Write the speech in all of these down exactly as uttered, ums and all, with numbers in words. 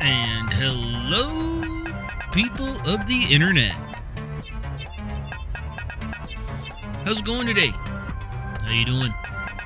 And hello, people of the internet. How's it going today? How you doing?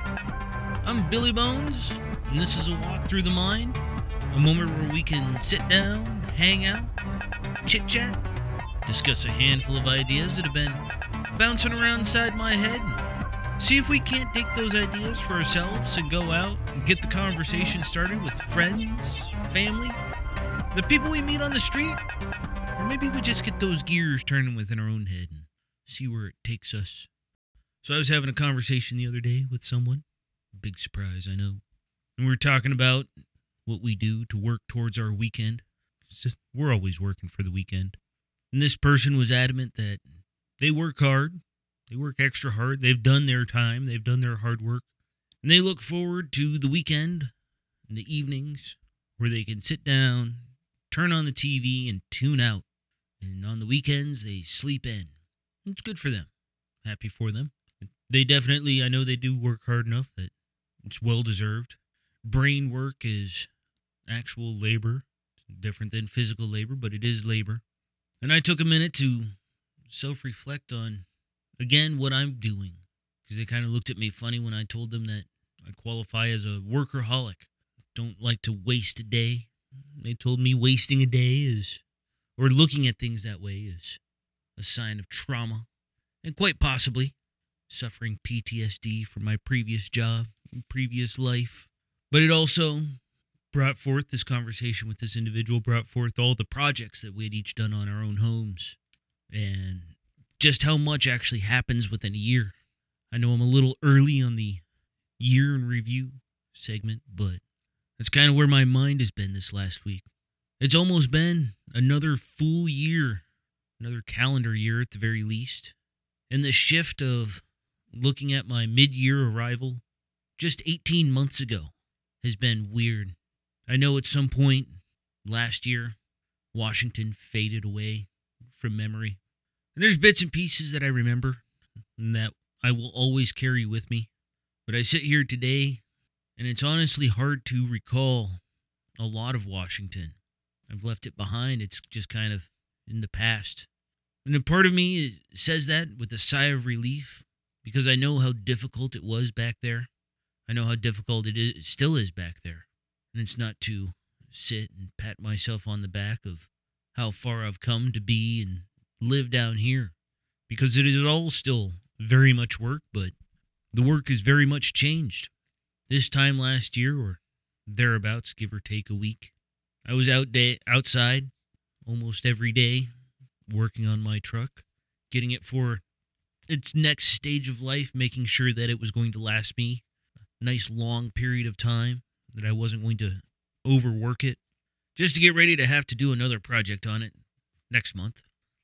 I'm Billy Bones, and this is a walk through the mind, a moment where we can sit down, hang out, chit-chat, discuss a handful of ideas that have been bouncing around inside my head, see if we can't take those ideas for ourselves and go out and get the conversation started with friends, family, the people we meet on the street, or maybe we just get those gears turning within our own head and see where it takes us. So I was having a conversation the other day with someone, big surprise, I know, and we were talking about what we do to work towards our weekend. It's just, we're always working for the weekend. And this person was adamant that they work hard, they work extra hard, they've done their time, they've done their hard work, and they look forward to the weekend and the evenings where they can sit down, turn on the T V, and tune out. And on the weekends, they sleep in. It's good for them. Happy for them. They definitely, I know they do work hard enough that it's well-deserved. Brain work is actual labor. It's different than physical labor, but it is labor. And I took a minute to self-reflect on, again, what I'm doing. Because they kind of looked at me funny when I told them that I qualify as a workaholic. Don't like to waste a day. They told me wasting a day is, or looking at things that way is a sign of trauma. And quite possibly suffering P T S D from my previous job, previous life. But it also brought forth, this conversation with this individual brought forth all the projects that we had each done on our own homes. And just how much actually happens within a year. I know I'm a little early on the year in review segment, but that's kind of where my mind has been this last week. It's almost been another full year, another calendar year at the very least. And the shift of looking at my mid-year arrival just eighteen months ago has been weird. I know at some point last year, Washington faded away from memory. And there's bits and pieces that I remember and that I will always carry with me. But I sit here today, and it's honestly hard to recall a lot of Washington. I've left it behind. It's just kind of in the past. And a part of me says that with a sigh of relief, because I know how difficult it was back there. I know how difficult it is, it still is back there. And it's not to sit and pat myself on the back of how far I've come to be and live down here, because it is all still very much work, but the work is very much changed. This time last year, or thereabouts, give or take a week, I was out day outside almost every day, working on my truck, getting it for its next stage of life, making sure that it was going to last me a nice long period of time, that I wasn't going to overwork it, just to get ready to have to do another project on it next month.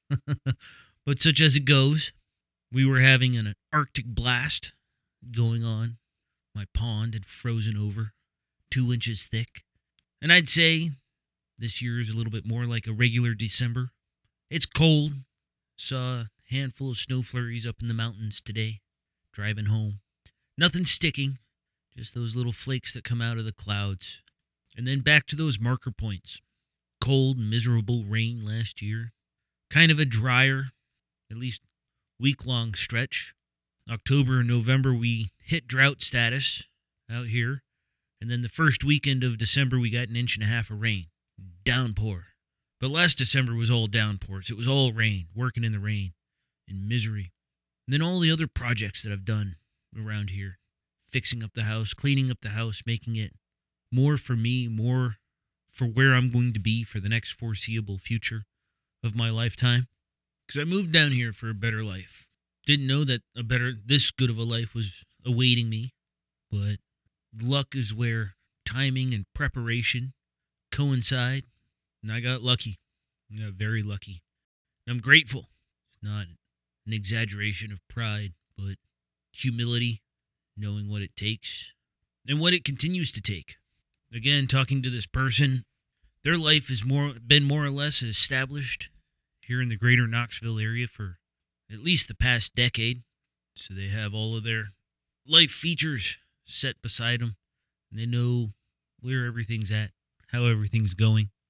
But such as it goes, we were having an Arctic blast going on. My pond had frozen over, two inches thick. And I'd say this year is a little bit more like a regular December. It's cold. Saw a handful of snow flurries up in the mountains today, driving home. Nothing sticking, just those little flakes that come out of the clouds. And then back to those marker points. Cold, miserable rain last year. Kind of a drier, at least week-long stretch. October and November, we hit drought status out here. And then the first weekend of December, we got an inch and a half of rain. Downpour. But last December was all downpours. It was all rain, working in the rain, in misery. And then all the other projects that I've done around here. Fixing up the house, cleaning up the house, making it more for me, more for where I'm going to be for the next foreseeable future of my lifetime. Because I moved down here for a better life. Didn't know that a better, this good of a life was awaiting me. But luck is where timing and preparation coincide. And I got lucky. I got very lucky. And I'm grateful. It's not an exaggeration of pride, but humility, knowing what it takes, and what it continues to take. Again, talking to this person, their life has more been more or less established here in the greater Knoxville area for at least the past decade. So they have all of their life features set beside them, and they know where everything's at, how everything's going.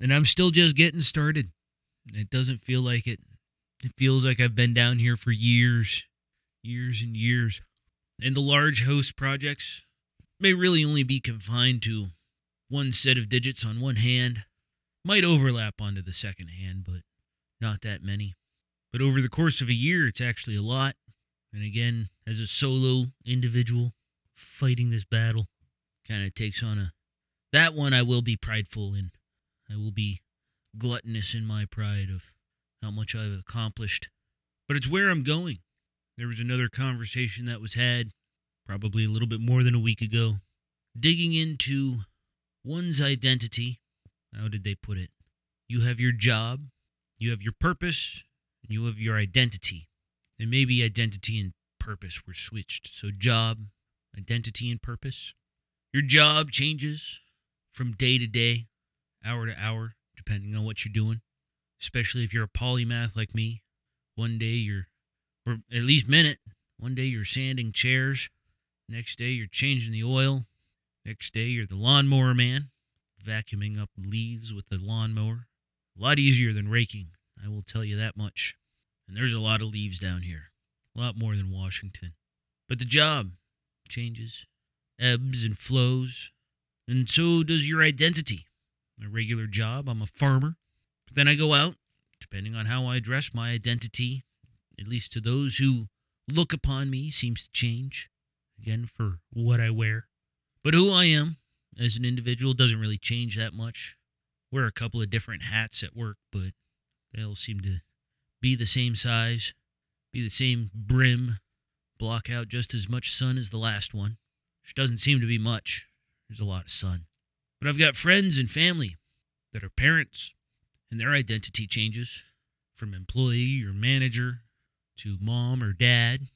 And I'm still just getting started. It doesn't feel like it. It feels like I've been down here for years, years and years. And the large host projects may really only be confined to one set of digits on one hand. Might overlap onto the second hand, but not that many. But over the course of a year, it's actually a lot. And again, as a solo individual fighting this battle, kind of takes on a... That one I will be prideful in. I will be gluttonous in my pride of how much I've accomplished. But it's where I'm going. There was another conversation that was had, probably a little bit more than a week ago, digging into one's identity. How did they put it? You have your job, you have your purpose, and you have your identity. And maybe identity and purpose were switched. So job, identity, and purpose. Your job changes from day to day, hour to hour, depending on what you're doing. Especially if you're a polymath like me. One day you're, or at least minute, one day you're sanding chairs. Next day you're changing the oil. Next day you're the lawnmower man, vacuuming up leaves with the lawnmower. A lot easier than raking, I will tell you that much. And there's a lot of leaves down here. A lot more than Washington. But the job changes, ebbs and flows. And so does your identity. My regular job, I'm a farmer. But then I go out, depending on how I dress, my identity, at least to those who look upon me, seems to change. Again, for what I wear. But who I am as an individual doesn't really change that much. Wear a couple of different hats at work, but they all seem to be the same size, be the same brim, block out just as much sun as the last one, which doesn't seem to be much. There's a lot of sun. But I've got friends and family that are parents, and their identity changes from employee or manager to mom or dad.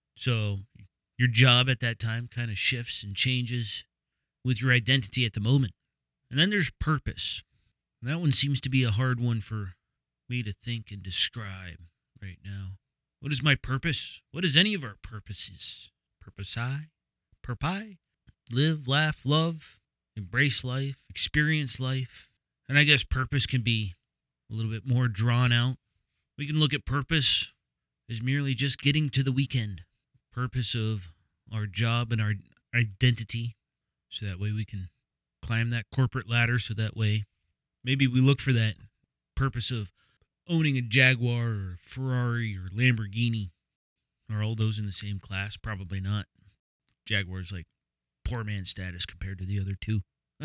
So your job at that time kind of shifts and changes with your identity at the moment. And then there's purpose. And that one seems to be a hard one for me to think and describe right now. What is my purpose? What is any of our purposes? Purpose I? Purpose? Live, laugh, love, embrace life, experience life. And I guess purpose can be a little bit more drawn out. We can look at purpose as merely just getting to the weekend. Purpose of our job and our identity. So that way we can climb that corporate ladder. So that way maybe we look for that purpose of owning a Jaguar or Ferrari or Lamborghini. Are all those in the same class? Probably not. Jaguar's like poor man status compared to the other two.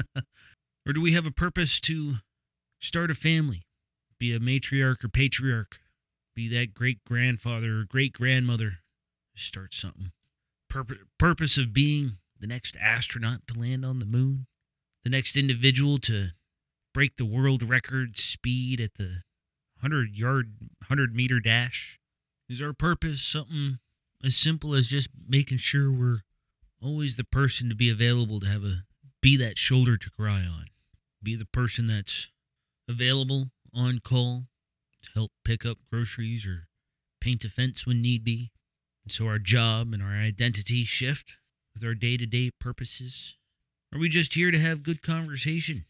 Or do we have a purpose to start a family? Be a matriarch or patriarch? Be that great-grandfather or great-grandmother? Start something. Purp- purpose of being the next astronaut to land on the moon? The next individual to break the world record speed at the hundred-yard, hundred-meter dash? Is our purpose something as simple as just making sure we're always the person to be available to have a, be that shoulder to cry on? Be the person that's available, on call, to help pick up groceries or paint a fence when need be? And so our job and our identity shift with our day-to-day purposes? Are we just here to have good conversation?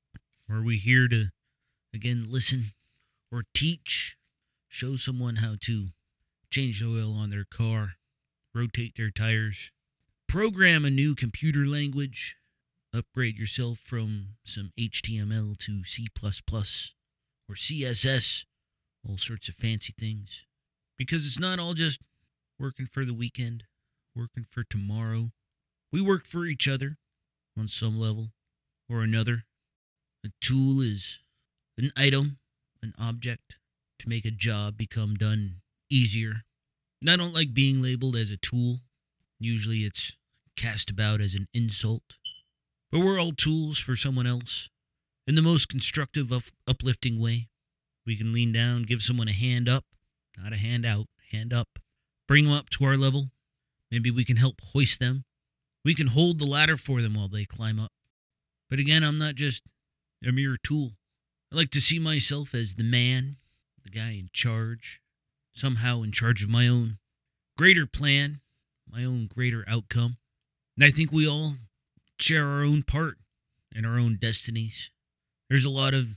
Or are we here to, again, listen or teach, show someone how to change the oil on their car, rotate their tires, program a new computer language, upgrade yourself from some H T M L to C plus plus or C S S, all sorts of fancy things? Because it's not all just working for the weekend, working for tomorrow. We work for each other on some level or another. A tool is an item, an object to make a job become done easier. And I don't like being labeled as a tool. Usually it's cast about as an insult. But we're all tools for someone else in the most constructive, up- uplifting way. We can lean down, give someone a hand up, not a hand out, hand up. Bring them up to our level. Maybe we can help hoist them. We can hold the ladder for them while they climb up. But again, I'm not just a mere tool. I like to see myself as the man, the guy in charge, somehow in charge of my own greater plan, my own greater outcome. And I think we all share our own part in our own destinies. There's a lot of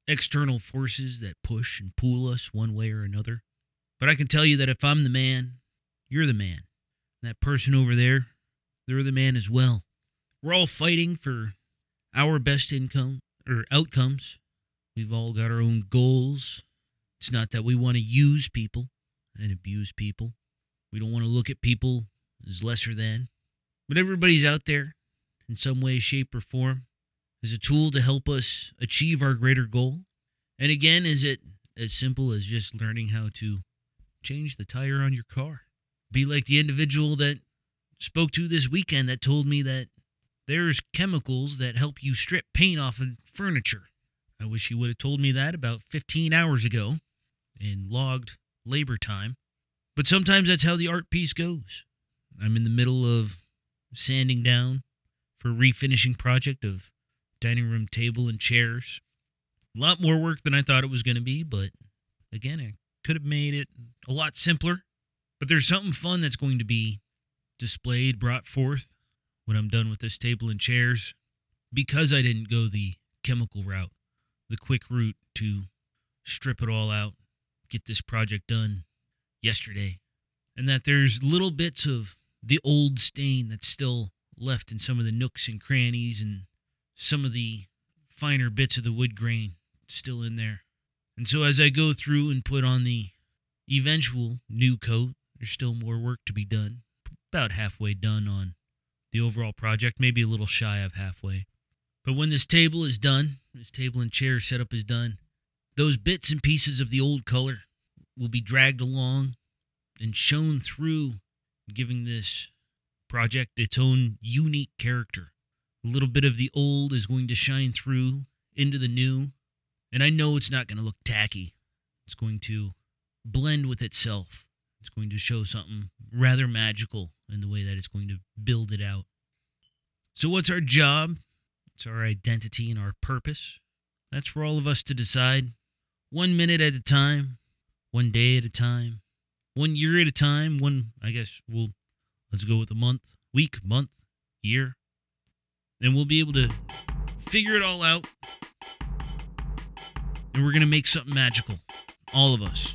external forces that push and pull us one way or another. But I can tell you that if I'm the man, you're the man. That person over there, they're the man as well. We're all fighting for our best income or outcomes. We've all got our own goals. It's not that we want to use people and abuse people. We don't want to look at people as lesser than. But everybody's out there in some way, shape, or form as a tool to help us achieve our greater goal. And again, is it as simple as just learning how to change the tire on your car? Be like the individual that spoke to this weekend that told me that there's chemicals that help you strip paint off of furniture. I wish he would have told me that about fifteen hours ago in logged labor time. But sometimes that's how the art piece goes. I'm in the middle of sanding down for a refinishing project of dining room table and chairs. A lot more work than I thought it was going to be, but again, I could have made it a lot simpler. But there's something fun that's going to be displayed, brought forth when I'm done with this table and chairs, because I didn't go the chemical route, the quick route to strip it all out, get this project done yesterday. And that there's little bits of the old stain that's still left in some of the nooks and crannies, and some of the finer bits of the wood grain still in there. And so as I go through and put on the eventual new coat, there's still more work to be done. About halfway done on the overall project, maybe a little shy of halfway. But when this table is done, this table and chair setup is done, those bits and pieces of the old color will be dragged along and shown through, giving this project its own unique character. A little bit of the old is going to shine through into the new, and I know it's not going to look tacky. It's going to blend with itself. It's going to show something rather magical in the way that it's going to build it out. So what's our job? It's our identity and our purpose. That's for all of us to decide. One minute at a time, one day at a time, one year at a time, one, I guess we'll, let's go with a month, week, month, year. And we'll be able to figure it all out. And we're going to make something magical. All of us.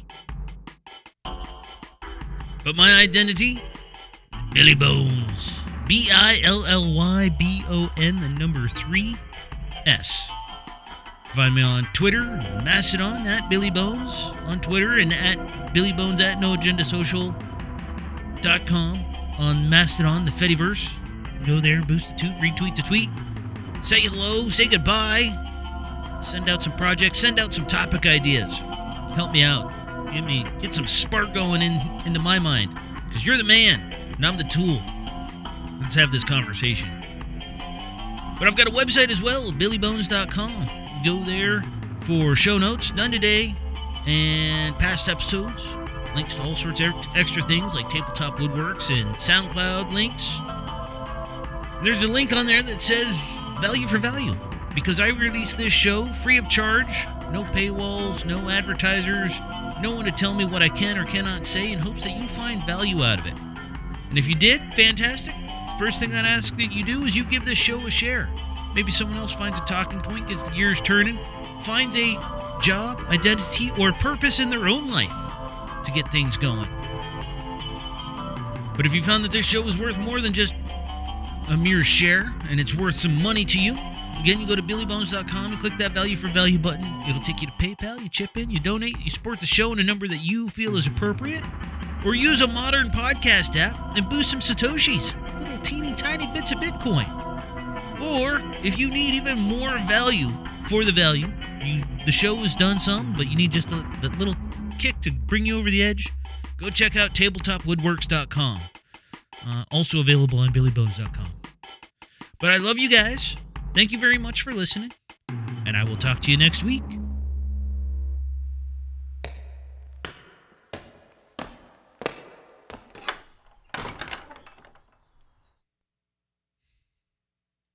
But my identity, Billy Bones. B I L L Y B O N, the number three, S. Find me on Twitter, Mastodon, at Billy Bones on Twitter, and at Billy Bones at no agenda social dot com on Mastodon, the Fediverse. Go there, boost the toot, retweet the tweet. Say hello, say goodbye. Send out some projects, send out some topic ideas. Help me out. Give me, get some spark going in into my mind. Because you're the man, and I'm the tool. Let's have this conversation. But I've got a website as well, billy bones dot com. Go there for show notes, none today, and past episodes. Links to all sorts of extra things like Tabletop Woodworks and SoundCloud links. There's a link on there that says value for value. Because I release this show free of charge, no paywalls, no advertisers, no one to tell me what I can or cannot say in hopes that you find value out of it. And if you did, fantastic. First thing I'd ask that you do is you give this show a share. Maybe someone else finds a talking point, gets the gears turning, finds a job, identity, or purpose in their own life to get things going. But if you found that this show is worth more than just a mere share, and it's worth some money to you, again, you go to billy bones dot com and click that value for value button. It'll take you to PayPal, you chip in, you donate, you support the show in a number that you feel is appropriate, or use a modern podcast app and boost some Satoshis, little teeny tiny bits of Bitcoin. Or, if you need even more value for the value, you, the show has done some, but you need just a, that little kick to bring you over the edge, go check out tabletop woodworks dot com. Uh, also available on billy bones dot com. But I love you guys. Thank you very much for listening, and I will talk to you next week.